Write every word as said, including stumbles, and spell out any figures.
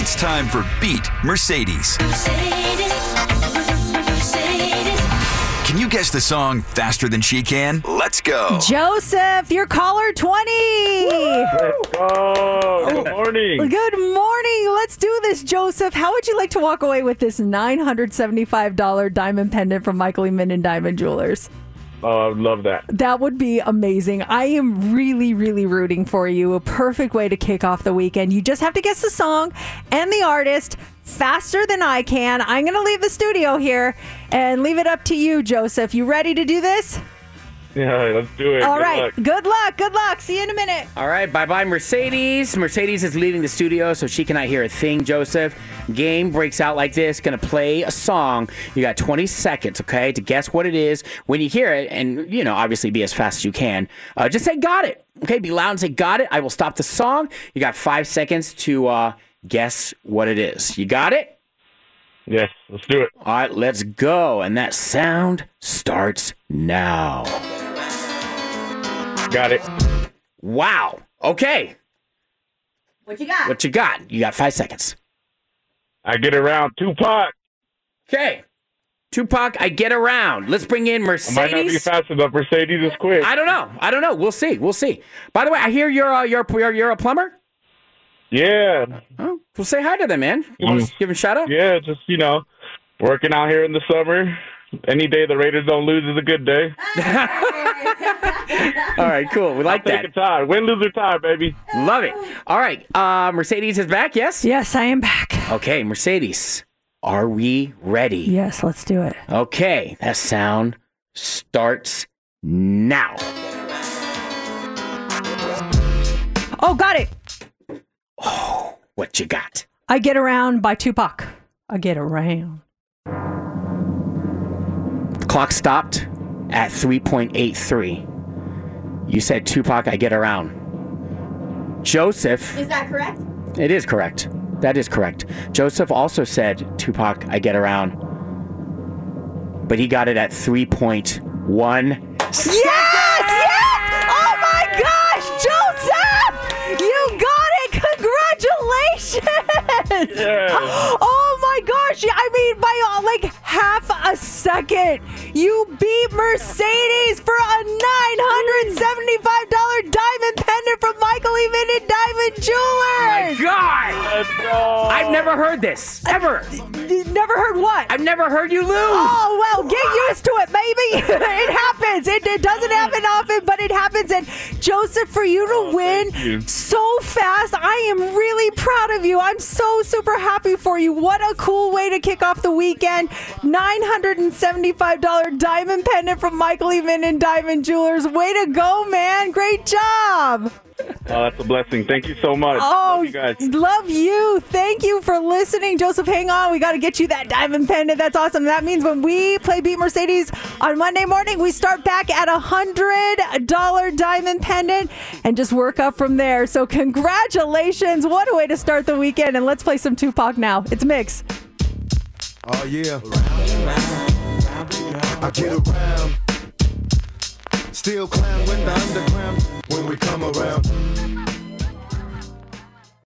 It's time for Beat Mercedes. Mercedes, Mercedes. Can you guess the song faster than she can? Let's go. Joseph, you're caller twenty. Let's go. Good morning. Good morning. Let's do this, Joseph. How would you like to walk away with this nine hundred seventy-five dollars diamond pendant from Michael E. Minden Diamond Jewelers? Oh, I love that. That would be amazing. I am really, really rooting for you. A perfect way to kick off the weekend. You just have to guess the song and the artist faster than I can. I'm going to leave the studio here and leave it up to you, Joseph. You ready to do this? Yeah, let's do it. All Good right. luck. Good luck. Good luck. See you in a minute. All right, bye-bye, Mercedes. Mercedes is leaving the studio, so she cannot hear a thing, Joseph. Game breaks out like this. Going to play a song. You got twenty seconds, okay, to guess what it is. When you hear it, and, you know, obviously be as fast as you can, uh, just say, got it. Okay, be loud and say, got it. I will stop the song. You got five seconds to uh, guess what it is. You got it? Yes, let's do it. All right, let's go. And that sound starts now. Got it. Wow. Okay. What you got? What you got? You got five seconds. I get around Tupac. Okay. Tupac, I get around. Let's bring in Mercedes. I might not be fast enough. Mercedes is quick. I don't know. I don't know. We'll see. We'll see. By the way, I hear you're uh, you're, you're you're a plumber. Yeah. Oh, well, say hi to them, man. You want to give them a shout out? Yeah, just, you know, working out here in the summer. Any day the Raiders don't lose is a good day. All right, cool. We like I'll that. take a tie. Win, lose, or tie, baby. Love it. All right. Uh, Mercedes is back, yes? Yes, I am back. Okay, Mercedes, are we ready? Yes, let's do it. Okay, that sound starts now. Oh, got it. Oh, what you got? I Get Around by Tupac. I get around. The clock stopped at three point eight three. You said Tupac, I Get Around. Joseph. Is that correct? It is correct. That is correct. Joseph also said Tupac, I Get Around. But he got it at three point one. Yes! Yes! Oh my gosh, Joseph! You got it! Congratulations! Yeah. Oh my gosh! I mean, by uh, like half a second, you beat Mercedes for a nine hundred seventy-five dollars diamond pendant from Michael E. Minden Diamond Jewelers. God! Let's go. I've never heard this. Ever. You never heard what? I've never heard you lose. Oh, well, get used to it, baby. It happens. It, it doesn't happen often, but it happens. And Joseph, for you to Oh, win thank you. so fast, I am really proud of you. I'm so super happy for you. What a cool way to kick off the weekend. nine hundred seventy-five dollars diamond pendant from Michael E. Minden Diamond Jewelers. Way to go, man. Great job. Oh, that's a blessing. Thank you so much. Oh, Love you guys. love you. Thank you for listening. Joseph, hang on. We got to get you that diamond pendant. That's awesome. That means when we play Beat Mercedes on Monday morning, we start back at a one hundred dollars diamond pendant and just work up from there. So congratulations. What a way to start the weekend. And let's play some Tupac now. It's Mix. Oh yeah. I get around. Still clown when the underground when we come around.